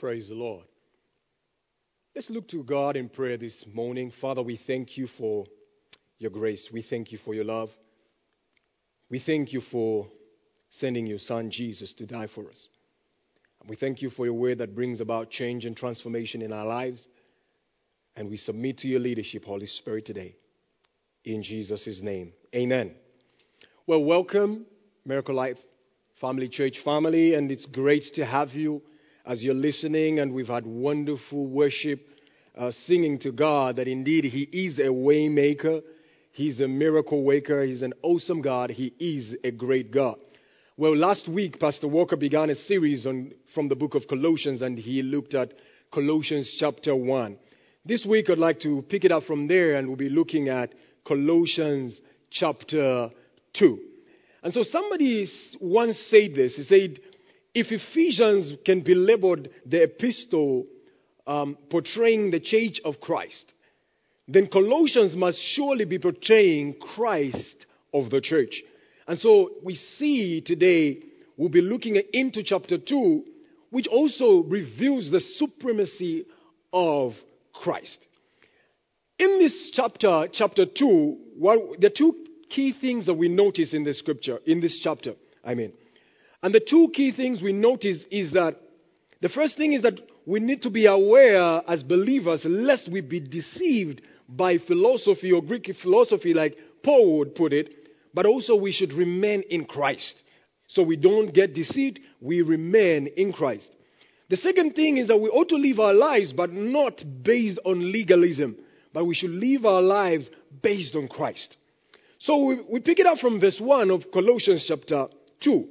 Praise the Lord. Let's look to God in prayer this morning. Father, we thank you for your grace. We thank you for your love. We thank you for sending your Son, Jesus, to die for us. And we thank you for your word that brings about change and transformation in our lives. And we submit to your leadership, Holy Spirit, today. In Jesus' name, amen. Well, welcome, Miracle Life Family Church family, and it's great to have you as you're listening, and we've had wonderful worship, singing to God that indeed He is a way maker, He's a miracle worker, He's an awesome God, He is a great God. Well, last week, Pastor Walker began a series from the book of Colossians, and he looked at Colossians chapter 1. This week, I'd like to pick it up from there, and we'll be looking at Colossians chapter 2. And so somebody once said this, he said, if Ephesians can be labeled the epistle portraying the church of Christ, then Colossians must surely be portraying Christ of the church. And so we see today, we'll be looking into chapter 2, which also reveals the supremacy of Christ. In this chapter 2, the two key things that we notice in this scripture, in this chapter, and the two key things we notice is that the first thing is that we need to be aware as believers lest we be deceived by philosophy or Greek philosophy like Paul would put it, but also we should remain in Christ. So we don't get deceived, we remain in Christ. The second thing is that we ought to live our lives but not based on legalism, but we should live our lives based on Christ. So we pick it up from verse 1 of Colossians chapter 2.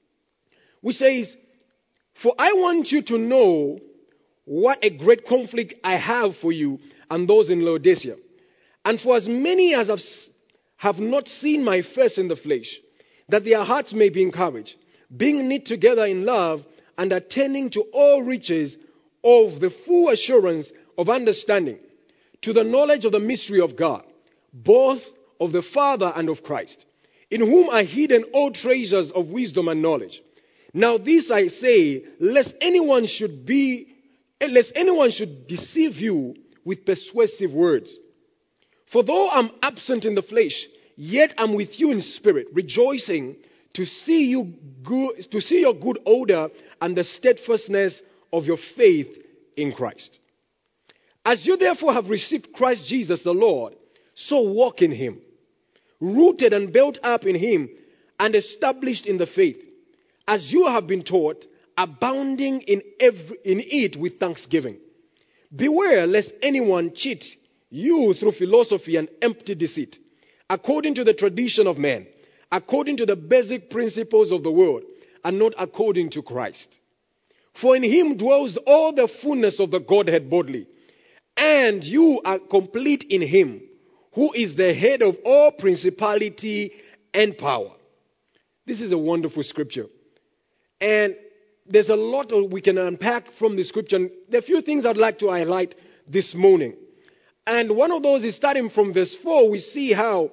Which says, for I want you to know what a great conflict I have for you and those in Laodicea. And for as many as have not seen my face in the flesh, that their hearts may be encouraged, being knit together in love and attending to all riches of the full assurance of understanding, to the knowledge of the mystery of God, both of the Father and of Christ, in whom are hidden all treasures of wisdom and knowledge. Now this I say, lest anyone should deceive you with persuasive words. For though I'm absent in the flesh, yet I'm with you in spirit, rejoicing to see your good order and the steadfastness of your faith in Christ. As you therefore have received Christ Jesus the Lord, so walk in him, rooted and built up in him and established in the faith, as you have been taught, abounding in it with thanksgiving. Beware lest anyone cheat you through philosophy and empty deceit, according to the tradition of men, according to the basic principles of the world, and not according to Christ. For in him dwells all the fullness of the Godhead bodily, and you are complete in him, who is the head of all principality and power. This is a wonderful scripture. And there's a lot we can unpack from the scripture. And there are a few things I'd like to highlight this morning. And one of those is starting from verse 4, we see how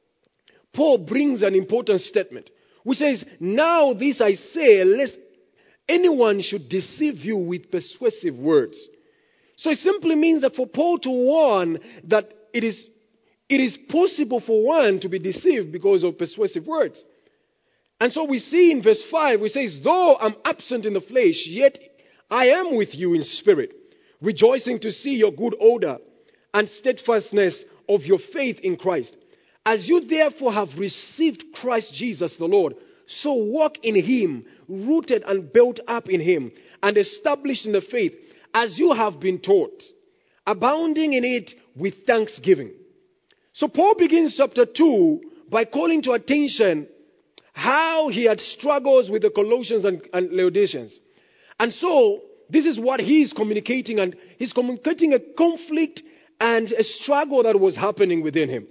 Paul brings an important statement, which says, now this I say, lest anyone should deceive you with persuasive words. So it simply means that for Paul to warn that it is possible for one to be deceived because of persuasive words. And so we see in verse 5, it says, though I'm absent in the flesh, yet I am with you in spirit, rejoicing to see your good order and steadfastness of your faith in Christ. As you therefore have received Christ Jesus the Lord, so walk in him, rooted and built up in him, and established in the faith, as you have been taught, abounding in it with thanksgiving. So Paul begins chapter 2 by calling to attention how he had struggles with the Colossians and Laodiceans. And so, this is what he is communicating, and he's communicating a conflict and a struggle that was happening within him.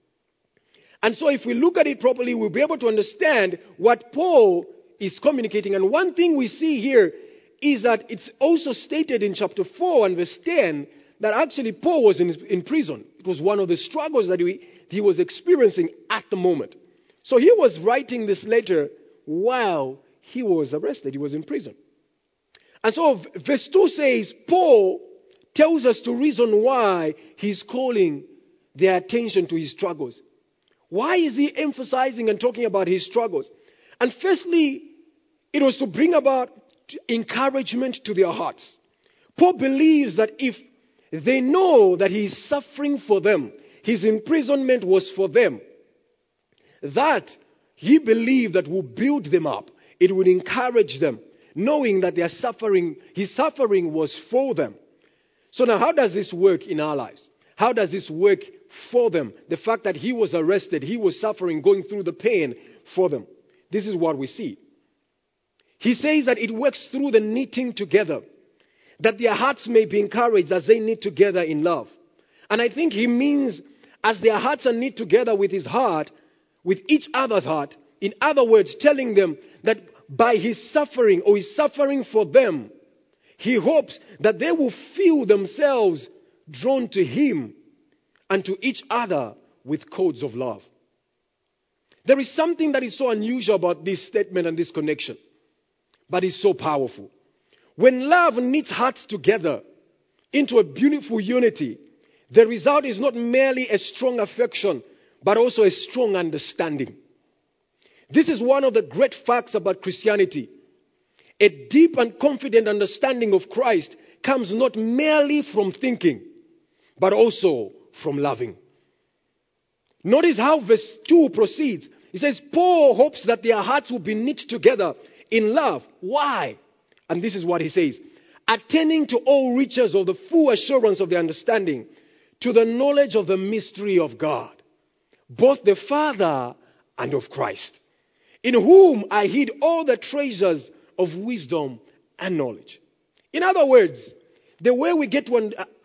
And so, if we look at it properly, we'll be able to understand what Paul is communicating. And one thing we see here is that it's also stated in chapter 4 and verse 10 that actually Paul was in prison. It was one of the struggles that he was experiencing at the moment. So he was writing this letter while he was arrested. He was in prison. And so verse 2 says, Paul tells us the reason why he's calling their attention to his struggles. Why is he emphasizing and talking about his struggles? And firstly, it was to bring about encouragement to their hearts. Paul believes that if they know that he is suffering for them, his imprisonment was for them, that he believed that will build them up. It would encourage them, knowing that their suffering, his suffering was for them. So now how does this work in our lives? How does this work for them? The fact that he was arrested, he was suffering, going through the pain for them. This is what we see. He says that it works through the knitting together, that their hearts may be encouraged as they knit together in love. And I think he means as their hearts are knit together with his heart, with each other's heart, in other words, telling them that by his suffering or his suffering for them, he hopes that they will feel themselves drawn to him and to each other with cords of love. There is something that is so unusual about this statement and this connection, but it's so powerful. When love knits hearts together into a beautiful unity, the result is not merely a strong affection, but also a strong understanding. This is one of the great facts about Christianity. A deep and confident understanding of Christ comes not merely from thinking, but also from loving. Notice how verse 2 proceeds. It says, Paul hopes that their hearts will be knit together in love. Why? And this is what he says. Attaining to all riches of the full assurance of the understanding, to the knowledge of the mystery of God, both the Father and of Christ, in whom I hid all the treasures of wisdom and knowledge. In other words, the way we get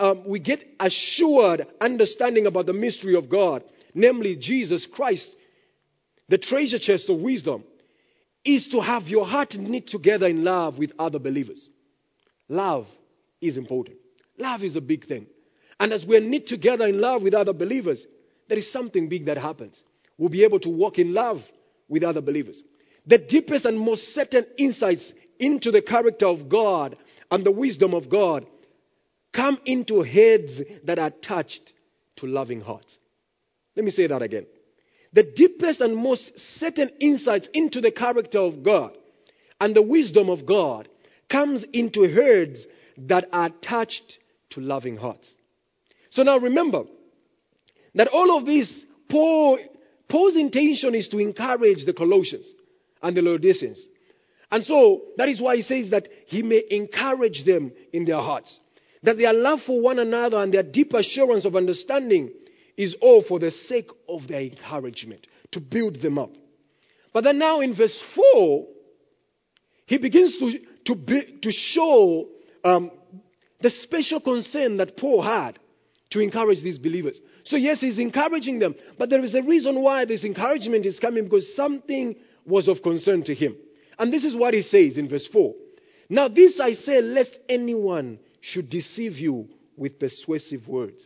assured understanding about the mystery of God, namely Jesus Christ, the treasure chest of wisdom, is to have your heart knit together in love with other believers. Love is important. Love is a big thing. And as we're knit together in love with other believers, there is something big that happens. We'll be able to walk in love with other believers. The deepest and most certain insights into the character of God and the wisdom of God come into heads that are attached to loving hearts. Let me say that again. The deepest and most certain insights into the character of God and the wisdom of God comes into heads that are attached to loving hearts. So now remember that all of this, Paul's intention is to encourage the Colossians and the Laodiceans. And so that is why he says that he may encourage them in their hearts. That their love for one another and their deep assurance of understanding is all for the sake of their encouragement, to build them up. But then now in verse 4, he begins to show the special concern that Paul had to encourage these believers. So yes, he's encouraging them, but there is a reason why this encouragement is coming, because something was of concern to him. And this is what he says in verse 4. Now this I say, lest anyone should deceive you with persuasive words.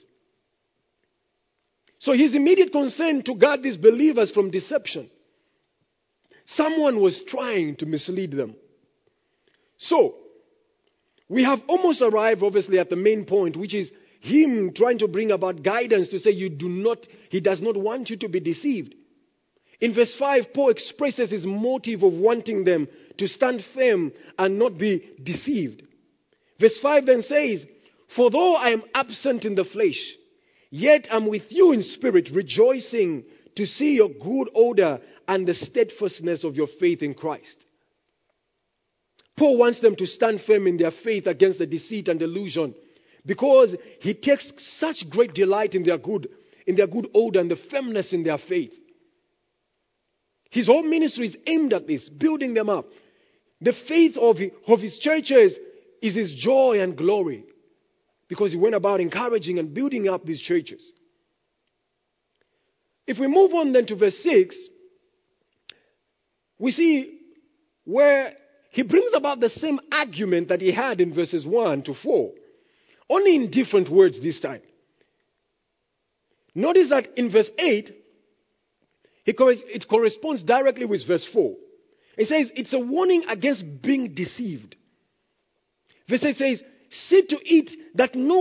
So his immediate concern to guard these believers from deception. Someone was trying to mislead them. So, we have almost arrived obviously at the main point, which is him trying to bring about guidance to say he does not want you to be deceived. In verse 5, Paul expresses his motive of wanting them to stand firm and not be deceived. Verse 5 then says, for though I am absent in the flesh, yet I'm with you in spirit, rejoicing to see your good order and the steadfastness of your faith in Christ. Paul wants them to stand firm in their faith against the deceit and delusion, because he takes such great delight in their good order and the firmness in their faith. His whole ministry is aimed at this, building them up. The faith of his churches is his joy and glory, because he went about encouraging and building up these churches. If we move on then to verse 6, we see where he brings about the same argument that he had in verses 1 to 4, only in different words this time. Notice that in verse 8, it corresponds directly with verse 4. It says it's a warning against being deceived. Verse 8 says, see to it that no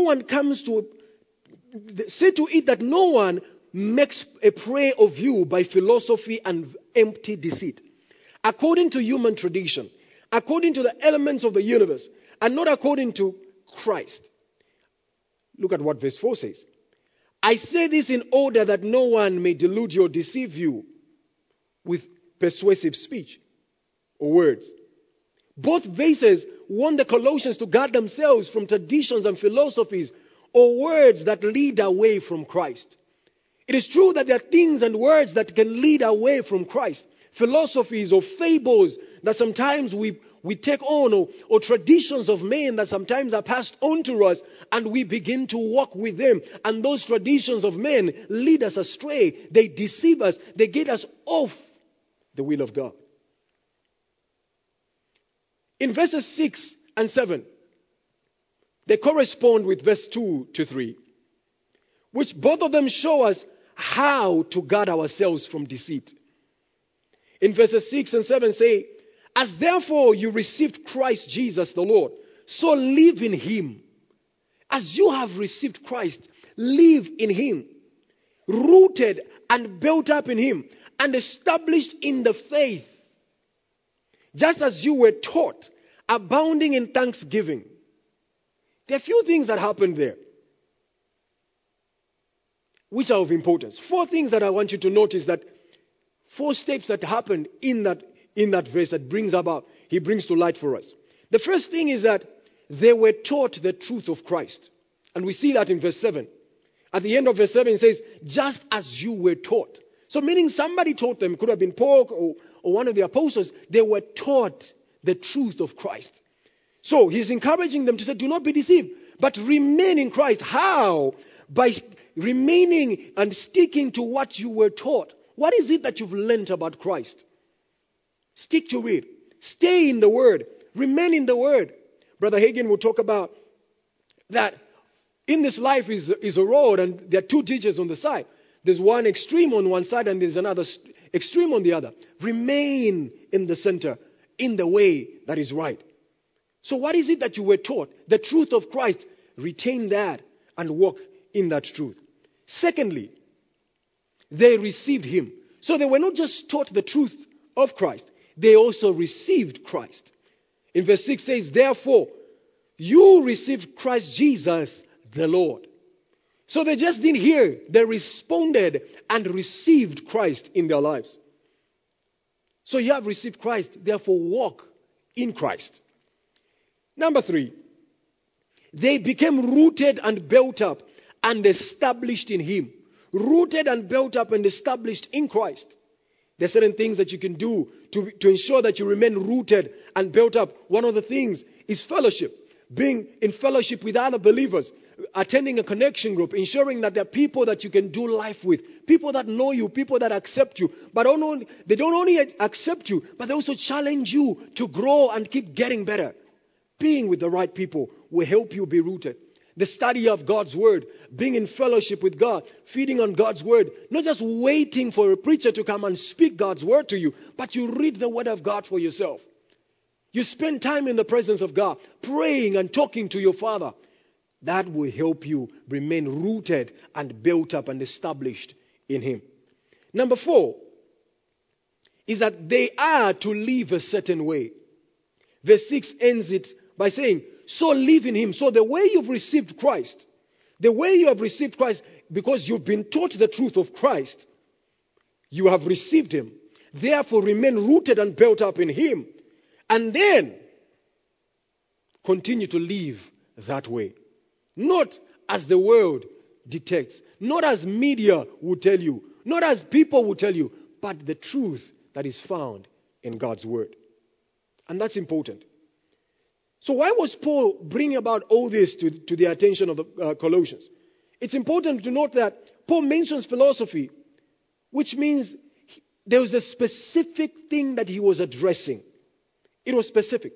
one makes a prey of you by philosophy and empty deceit, according to human tradition, according to the elements of the universe, and not according to Christ. Look at what verse 4 says. I say this in order that no one may delude you or deceive you with persuasive speech or words. Both verses want the Colossians to guard themselves from traditions and philosophies or words that lead away from Christ. It is true that there are things and words that can lead away from Christ. Philosophies or fables that sometimes we take on, or traditions of men that sometimes are passed on to us, and we begin to walk with them. And those traditions of men lead us astray. They deceive us. They get us off the will of God. In verses 6 and 7, they correspond with verse 2 to 3, which both of them show us how to guard ourselves from deceit. In verses 6 and 7 say, as therefore you received Christ Jesus the Lord, so live in him. As you have received Christ, live in him, rooted and built up in him, and established in the faith, just as you were taught, abounding in thanksgiving. There are a few things that happened there, which are of importance. 4 things that I want you to notice, that 4 steps that happened in that verse that he brings to light for us. The first thing is that they were taught the truth of Christ. And we see that in verse 7. At the end of verse 7 it says, just as you were taught. So meaning somebody taught them. It could have been Paul or one of the apostles. They were taught the truth of Christ. So he's encouraging them to say, do not be deceived, but remain in Christ. How? By remaining and sticking to what you were taught. What is it that you've learned about Christ? Stick to it. Stay in the Word. Remain in the Word. Brother Hagin will talk about that in this life is a road, and there are 2 ditches on the side. There's one extreme on one side and there's another extreme on the other. Remain in the center, in the way that is right. So what is it that you were taught? The truth of Christ. Retain that and walk in that truth. Secondly, they received him. So they were not just taught the truth of Christ, they also received Christ. In verse 6 says, therefore, you received Christ Jesus the Lord. So they just didn't hear. They responded and received Christ in their lives. So you have received Christ, therefore walk in Christ. Number 3, they became rooted and built up and established in him. Rooted and built up and established in Christ. There are certain things that you can do to ensure that you remain rooted and built up. One of the things is fellowship. Being in fellowship with other believers. Attending a connection group. Ensuring that there are people that you can do life with. People that know you. People that accept you. But they don't only accept you, but they also challenge you to grow and keep getting better. Being with the right people will help you be rooted. The study of God's word, being in fellowship with God, feeding on God's word, not just waiting for a preacher to come and speak God's word to you, but you read the word of God for yourself. You spend time in the presence of God, praying and talking to your Father. That will help you remain rooted and built up and established in him. Number 4 is that they are to live a certain way. Verse 6 ends it by saying, so live in him. So the way you've received Christ, the way you have received Christ, because you've been taught the truth of Christ, you have received him. Therefore remain rooted and built up in him. And then continue to live that way. Not as the world dictates, not as media would tell you, not as people would tell you, but the truth that is found in God's word. And that's important. So why was Paul bringing about all this to the attention of the Colossians? It's important to note that Paul mentions philosophy, which means there was a specific thing that he was addressing. It was specific.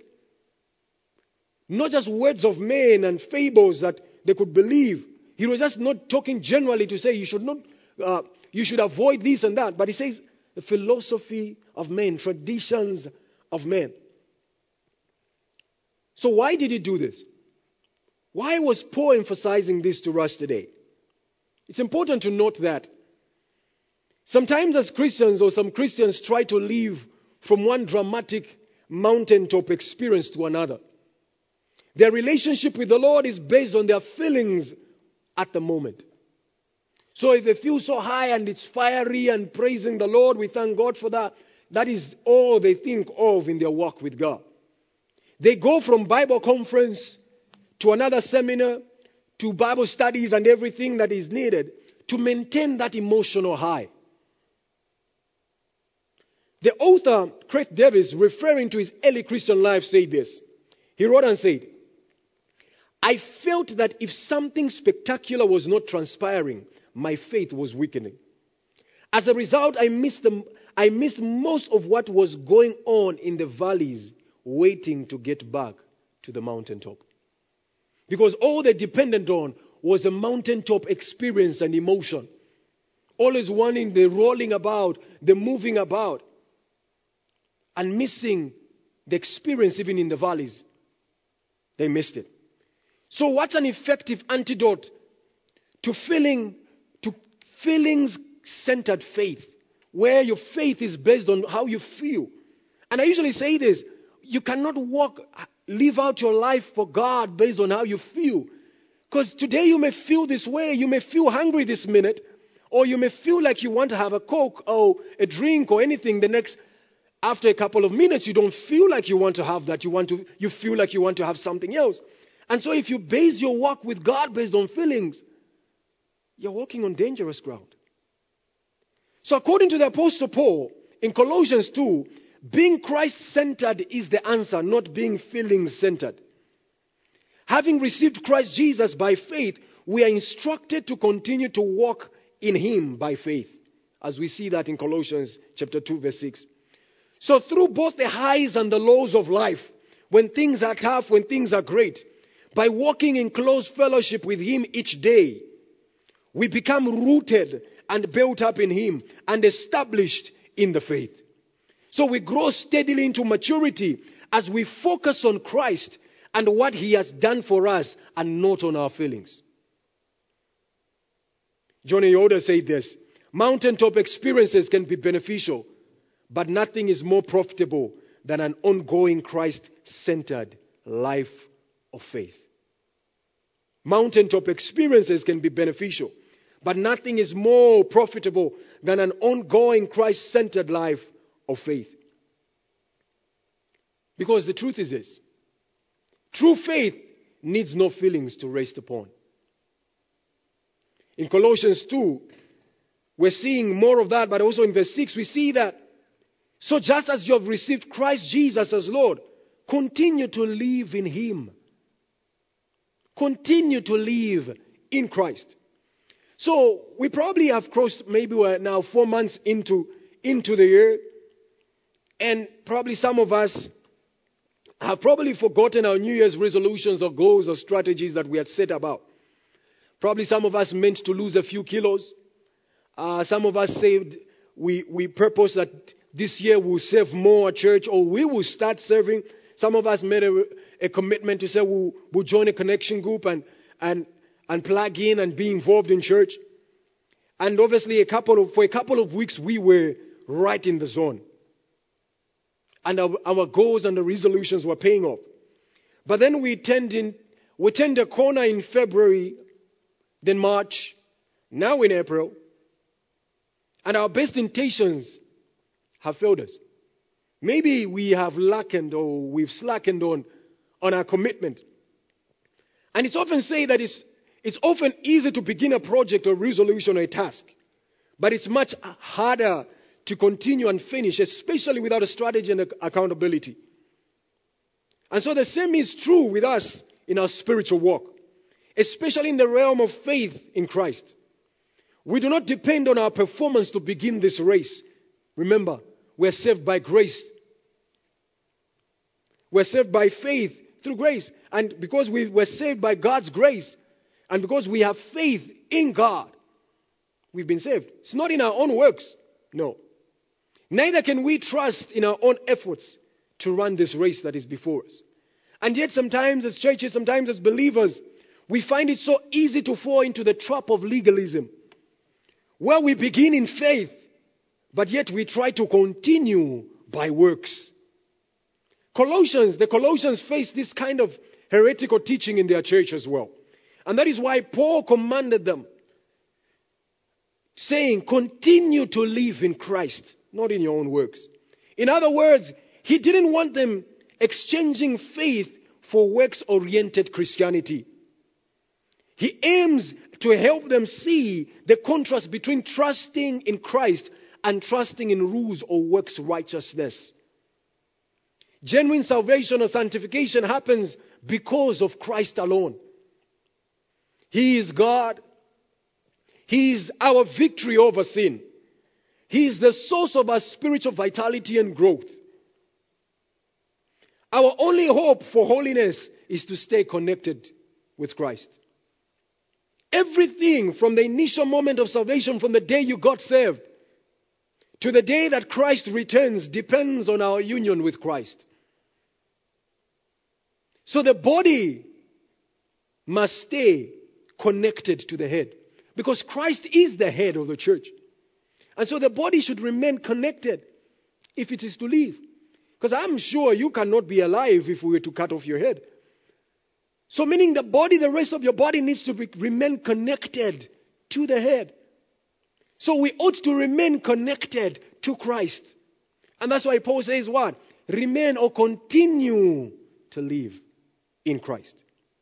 Not just words of men and fables that they could believe. He was just not talking generally to say you should avoid this and that. But he says the philosophy of men, traditions of men. So why did he do this? Why was Paul emphasizing this to us today? It's important to note that sometimes as Christians, or some Christians, try to live from one dramatic mountaintop experience to another. Their relationship with the Lord is based on their feelings at the moment. So if they feel so high and it's fiery and praising the Lord, we thank God for that. That is all they think of in their walk with God. They go from Bible conference to another seminar, to Bible studies and everything that is needed to maintain that emotional high. The author, Craig Davis, referring to his early Christian life, said this. He wrote and said, I felt that if something spectacular was not transpiring, my faith was weakening. As a result, I missed most of what was going on in the valleys, waiting to get back to the mountaintop. Because all they depended on was the mountaintop experience and emotion. Always wanting the rolling about, the moving about, and missing the experience even in the valleys. They missed it. So what's an effective antidote to feelings-centered faith, where your faith is based on how you feel? And I usually say this, you cannot live out your life for God based on how you feel. Because today you may feel this way, you may feel hungry this minute, or you may feel like you want to have a Coke or a drink or anything after a couple of minutes, you don't feel like you want to have that. You feel like you want to have something else. And so if you base your walk with God based on feelings, you're walking on dangerous ground. So according to the Apostle Paul, in Colossians 2, being Christ-centered is the answer, not being feelings-centered. Having received Christ Jesus by faith, we are instructed to continue to walk in Him by faith, as we see that in Colossians chapter 2, verse 6. So through both the highs and the lows of life, when things are tough, when things are great, by walking in close fellowship with Him each day, we become rooted and built up in Him and established in the faith. So we grow steadily into maturity as we focus on Christ and what He has done for us and not on our feelings. Johnny Yoder said this, mountaintop experiences can be beneficial, but nothing is more profitable than an ongoing Christ-centered life of faith. Mountaintop experiences can be beneficial, but nothing is more profitable than an ongoing Christ-centered life of faith. Because the truth is this, true faith needs no feelings to rest upon. In Colossians 2, we're seeing more of that, but also in verse 6, we see that, so just as you have received Christ Jesus as Lord, continue to live in Him. Continue to live in Christ. So we probably have crossed, maybe we're now 4 months into the year, and probably some of us have probably forgotten our New Year's resolutions or goals or strategies that we had set about. Probably some of us meant to lose a few kilos. Some of us saved, we purposed that this year we'll serve more at church, or we will start serving. Some of us made a commitment to say we'll join a connection group and plug in and be involved in church. And obviously for a couple of weeks we were right in the zone. And our goals and the resolutions were paying off. But then we turned a corner in February, then March, now in April. And our best intentions have failed us. Maybe we have slackened on our commitment. And it's often said that it's often easy to begin a project or resolution or a task. But it's much harder to continue and finish, especially without a strategy and accountability. And so the same is true with us in our spiritual walk, especially in the realm of faith in Christ. We do not depend on our performance to begin this race. Remember, we're saved by grace. We're saved by faith through grace. And because we were saved by God's grace, and because we have faith in God, we've been saved. It's not in our own works. No. Neither can we trust in our own efforts to run this race that is before us. And yet sometimes as churches, sometimes as believers, we find it so easy to fall into the trap of legalism, where we begin in faith, but yet we try to continue by works. The Colossians face this kind of heretical teaching in their church as well. And that is why Paul commanded them, saying, continue to live in Christ, not in your own works. In other words, he didn't want them exchanging faith for works-oriented Christianity. He aims to help them see the contrast between trusting in Christ and trusting in rules or works righteousness. Genuine salvation or sanctification happens because of Christ alone. He is God. He is our victory over sin. He is the source of our spiritual vitality and growth. Our only hope for holiness is to stay connected with Christ. Everything from the initial moment of salvation, from the day you got saved, to the day that Christ returns, depends on our union with Christ. So the body must stay connected to the head, because Christ is the head of the church. And so the body should remain connected if it is to live. Because I'm sure you cannot be alive if we were to cut off your head. So meaning the body, the rest of your body needs to remain connected to the head. So we ought to remain connected to Christ. And that's why Paul says what? Remain or continue to live in Christ.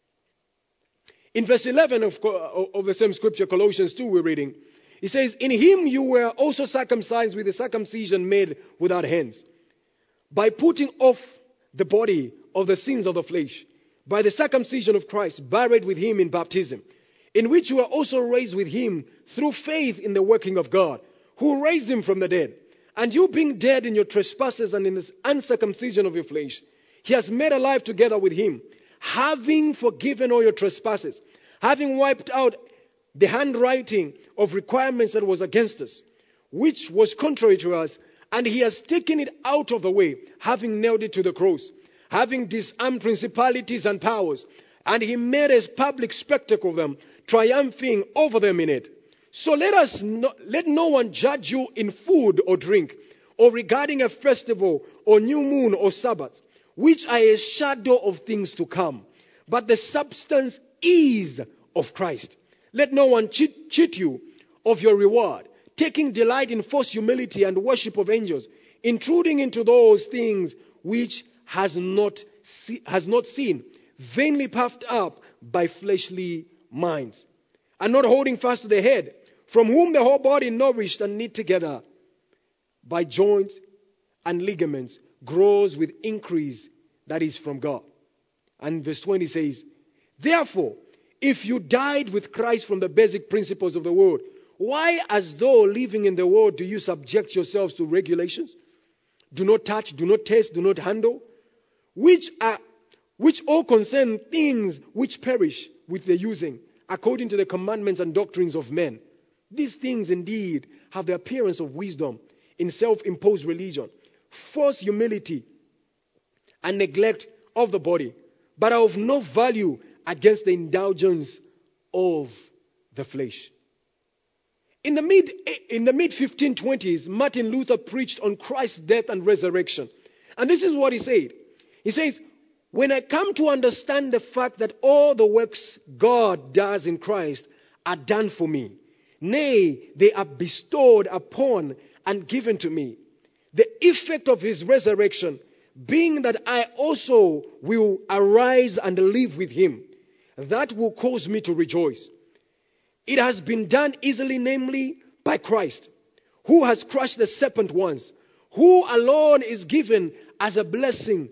In verse 11 of the same scripture, Colossians 2, we're reading. He says, in him you were also circumcised with a circumcision made without hands, by putting off the body of the sins of the flesh, by the circumcision of Christ, buried with him in baptism, in which you were also raised with him through faith in the working of God, who raised him from the dead. And you being dead in your trespasses and in the uncircumcision of your flesh, he has made alive together with him, having forgiven all your trespasses, having wiped out the handwriting of requirements that was against us, which was contrary to us, and he has taken it out of the way, having nailed it to the cross, having disarmed principalities and powers, and he made a public spectacle of them, triumphing over them in it. So let no one judge you in food or drink, or regarding a festival, or new moon, or Sabbath, which are a shadow of things to come, but the substance is of Christ. Let no one cheat you of your reward, taking delight in false humility and worship of angels, intruding into those things which has not seen, vainly puffed up by fleshly minds, and not holding fast to the head, from whom the whole body nourished and knit together by joints and ligaments grows with increase that is from God. And verse 20 says, therefore, if you died with Christ from the basic principles of the world, why, as though living in the world, do you subject yourselves to regulations? Do not touch, do not taste, do not handle, which all concern things which perish with the using, according to the commandments and doctrines of men. These things indeed have the appearance of wisdom in self-imposed religion, false humility, and neglect of the body, but are of no value against the indulgence of the flesh. In the mid-1520s, Martin Luther preached on Christ's death and resurrection. And this is what he said. He says, when I come to understand the fact that all the works God does in Christ are done for me, nay, they are bestowed upon and given to me, the effect of his resurrection being that I also will arise and live with him, that will cause me to rejoice. It has been done easily, namely by Christ, who has crushed the serpent once, who alone is given as a blessing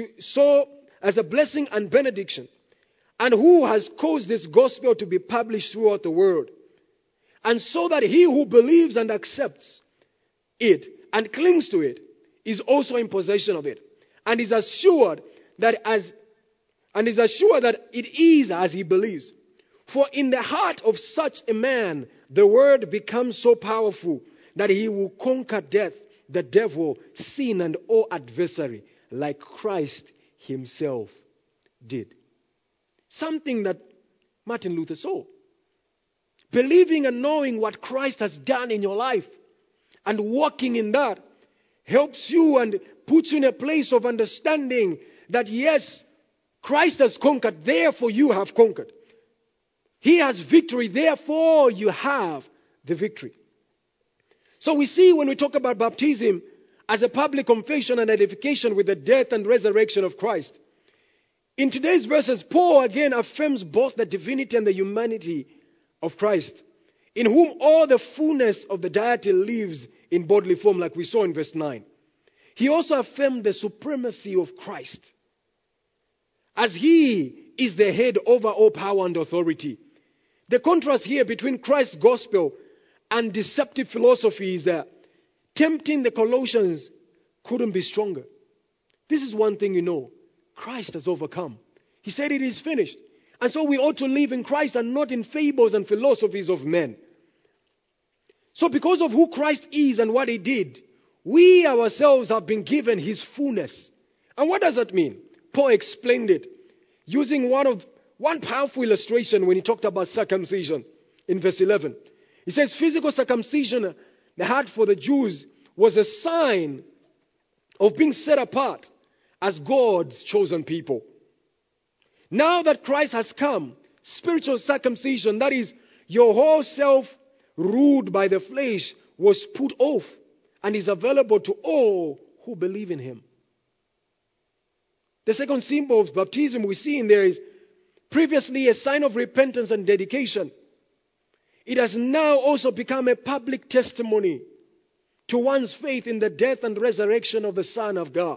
and benediction, and who has caused this gospel to be published throughout the world, and so that he who believes and accepts it and clings to it is also in possession of it, and is assured that it is as he believes. For in the heart of such a man, the word becomes so powerful that he will conquer death, the devil, sin, and all adversary, like Christ himself did. Something that Martin Luther saw. Believing and knowing what Christ has done in your life and walking in that helps you and puts you in a place of understanding that yes, Christ has conquered, therefore you have conquered. He has victory, therefore you have the victory. So we see when we talk about baptism as a public confession and identification with the death and resurrection of Christ. In today's verses, Paul again affirms both the divinity and the humanity of Christ, in whom all the fullness of the deity lives in bodily form, like we saw in verse 9. He also affirmed the supremacy of Christ, as he is the head over all power and authority. The contrast here between Christ's gospel and deceptive philosophy is that tempting the Colossians couldn't be stronger. This is one thing you know. Christ has overcome. He said it is finished. And so we ought to live in Christ and not in fables and philosophies of men. So because of who Christ is and what he did, we ourselves have been given his fullness. And what does that mean? Paul explained it using one powerful illustration when he talked about circumcision in verse 11. He says physical circumcision, the heart for the Jews, was a sign of being set apart as God's chosen people. Now that Christ has come, spiritual circumcision, that is, your whole self ruled by the flesh, was put off and is available to all who believe in him. The second symbol of baptism we see in there is previously a sign of repentance and dedication. It has now also become a public testimony to one's faith in the death and resurrection of the Son of God.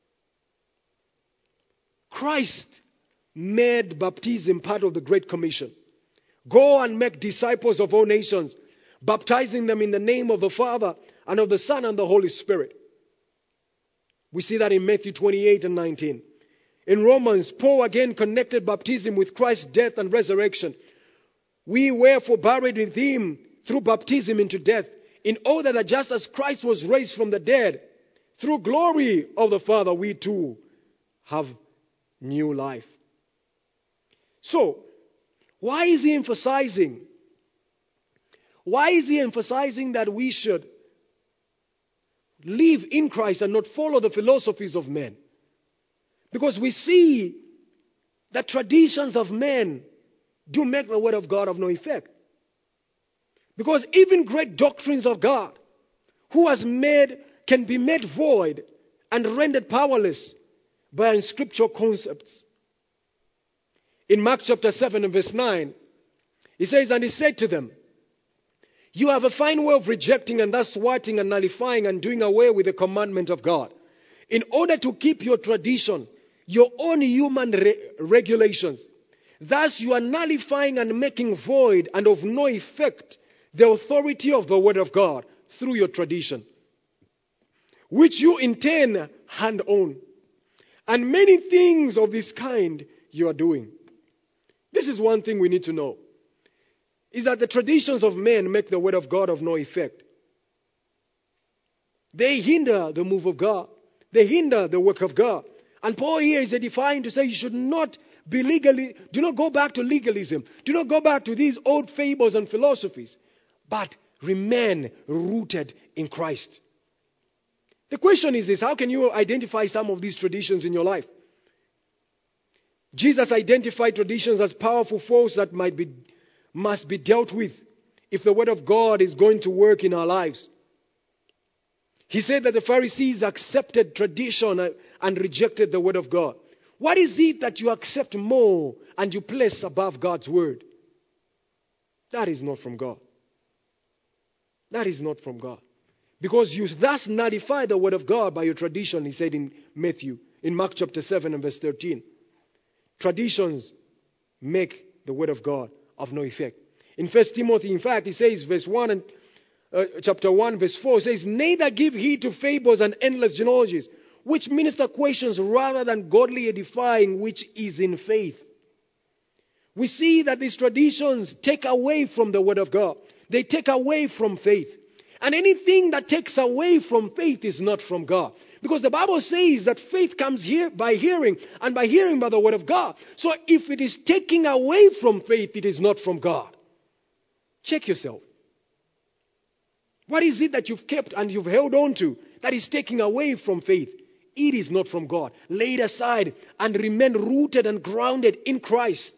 Christ made baptism part of the Great Commission. Go and make disciples of all nations, baptizing them in the name of the Father and of the Son and the Holy Spirit. We see that in Matthew 28 and 19. In Romans, Paul again connected baptism with Christ's death and resurrection. We wherefore buried with him through baptism into death, in order that just as Christ was raised from the dead, through glory of the Father, we too have new life. So, why is he emphasizing? Why is he emphasizing that we should live in Christ and not follow the philosophies of men? Because we see that traditions of men do make the word of God of no effect. Because even great doctrines of God, can be made void and rendered powerless by unscriptural concepts. In Mark chapter 7 and verse 9, he says, and he said to them, you have a fine way of rejecting and thus thwarting and nullifying and doing away with the commandment of God, in order to keep your tradition, your own human regulations. Thus you are nullifying and making void and of no effect the authority of the word of God through your tradition, which you in turn hand on. And many things of this kind you are doing. This is one thing we need to know, is that the traditions of men make the word of God of no effect. They hinder the move of God. They hinder the work of God. And Paul here is edifying to say you should not be do not go back to legalism. Do not go back to these old fables and philosophies, but remain rooted in Christ. The question is this: how can you identify some of these traditions in your life? Jesus identified traditions as powerful force that must be dealt with if the word of God is going to work in our lives. He said that the Pharisees accepted tradition and rejected the word of God. What is it that you accept more and you place above God's word? That is not from God. That is not from God. Because you thus nullify the word of God by your tradition, he said in Mark chapter 7 and verse 13. Traditions make the word of God of no effect. In 1 Timothy, in fact, he says, chapter 1, verse 4, says, neither give heed to fables and endless genealogies, which minister questions rather than godly edifying, which is in faith. We see that these traditions take away from the word of God. They take away from faith. And anything that takes away from faith is not from God. Because the Bible says that faith comes here by hearing, and by hearing by the word of God. So if it is taking away from faith, it is not from God. Check yourself. What is it that you've kept and you've held on to that is taking away from faith? It is not from God. Lay it aside and remain rooted and grounded in Christ.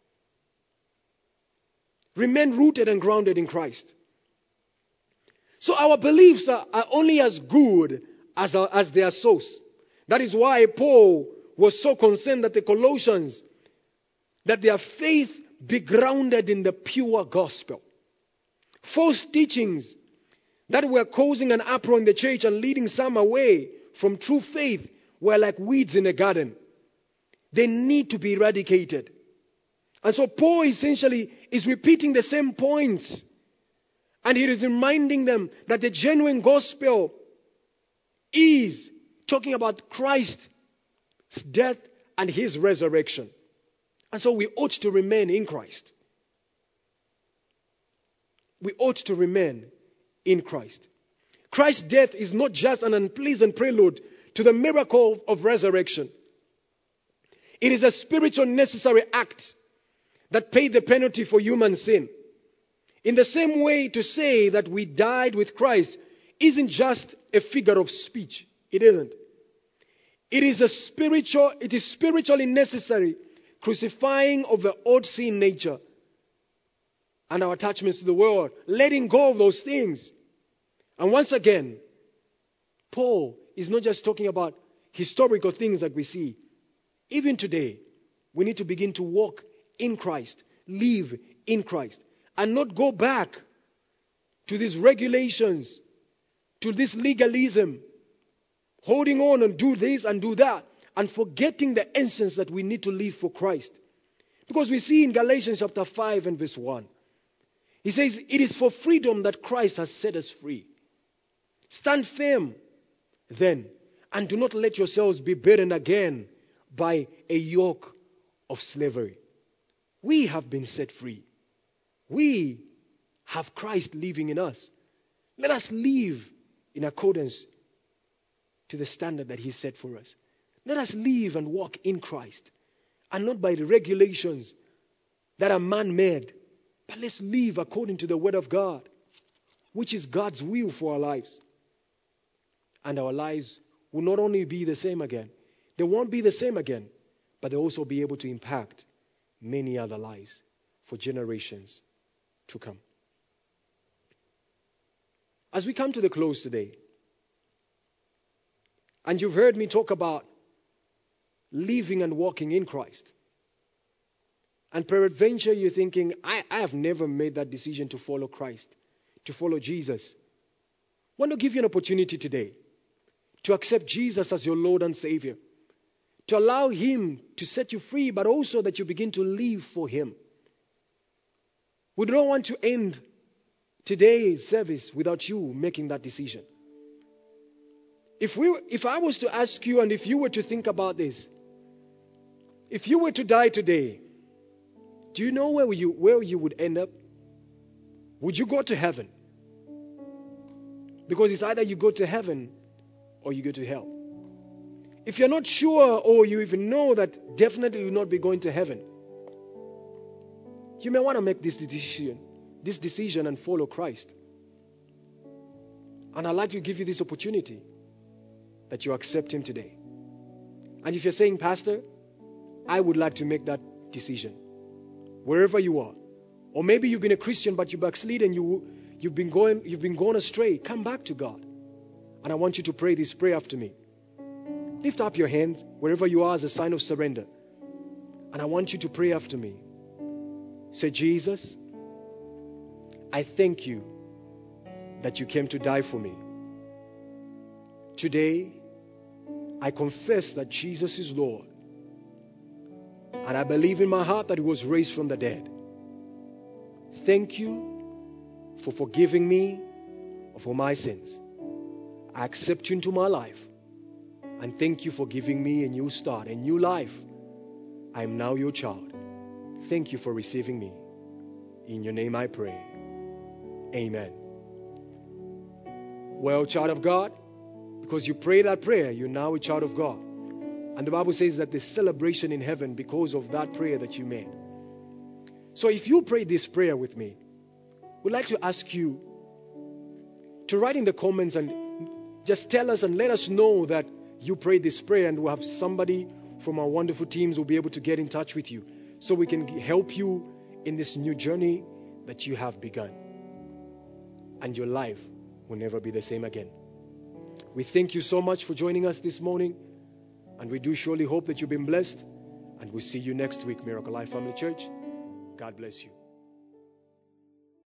Remain rooted and grounded in Christ. So our beliefs are only as good as their source. That is why Paul was so concerned that the Colossians, that their faith be grounded in the pure gospel. False teachings that were causing an uproar in the church and leading some away from true faith were like weeds in a garden. They need to be eradicated. And so Paul essentially is repeating the same points. And he is reminding them that the genuine gospel is talking about Christ's death and his resurrection. And so we ought to remain in Christ. We ought to remain in Christ. Christ's death is not just an unpleasant prelude to the miracle of resurrection. It is a spiritual necessary act that paid the penalty for human sin. In the same way, to say that we died with Christ isn't just a figure of speech. It isn't. It is spiritually necessary crucifying of the old sin nature and our attachments to the world, letting go of those things. And once again, Paul is not just talking about historical things that we see. Even today, we need to begin to walk in Christ, live in Christ, and not go back to these regulations, to this legalism, holding on and do this and do that, and forgetting the essence that we need to live for Christ. Because we see in Galatians chapter 5 and verse 1, he says, it is for freedom that Christ has set us free. Stand firm then, and do not let yourselves be burdened again by a yoke of slavery. We have been set free. We have Christ living in us. Let us live in accordance to the standard that he set for us. Let us live and walk in Christ, and not by the regulations that are man-made, but let's live according to the word of God, which is God's will for our lives. And our lives will not only be the same again, they won't be the same again, but they'll also be able to impact many other lives for generations to come. As we come to the close today, and you've heard me talk about living and walking in Christ, and peradventure you're thinking, I have never made that decision to follow Christ, to follow Jesus. I want to give you an opportunity today to accept Jesus as your Lord and Savior, to allow him to set you free, but also that you begin to live for him. We don't want to end today's service without you making that decision. If I was to ask you, and if you were to think about this, if you were to die today, do you know where you would end up? Would you go to heaven? Because it's either you go to heaven or you go to hell. If you're not sure, or you even know that definitely you will not be going to heaven, you may want to make this decision and follow Christ. And I'd like to give you this opportunity that you accept him today. And if you're saying, Pastor, I would like to make that decision, wherever you are, or maybe you've been a Christian but you backslid and you've been going astray, come back to God. And I want you to pray this prayer after me. Lift up your hands wherever you are as a sign of surrender. And I want you to pray after me. Say, Jesus, I thank you that you came to die for me. Today, I confess that Jesus is Lord. And I believe in my heart that he was raised from the dead. Thank you for forgiving me of all my sins. I accept you into my life. And thank you for giving me a new start, a new life. I am now your child. Thank you for receiving me. In your name I pray. Amen. Well, child of God, Because you pray that prayer, you're now a child of God. And the Bible says that there's celebration in heaven because of that prayer that you made. So if you prayed this prayer with me, we'd like to ask you to write in the comments and just tell us and let us know that you prayed this prayer, and we'll have somebody from our wonderful teams who will be able to get in touch with you so we can help you in this new journey that you have begun. And your life will never be the same again. We thank you so much for joining us this morning, and we do surely hope that you've been blessed, and we'll see you next week, Miracle Life Family Church. God bless you.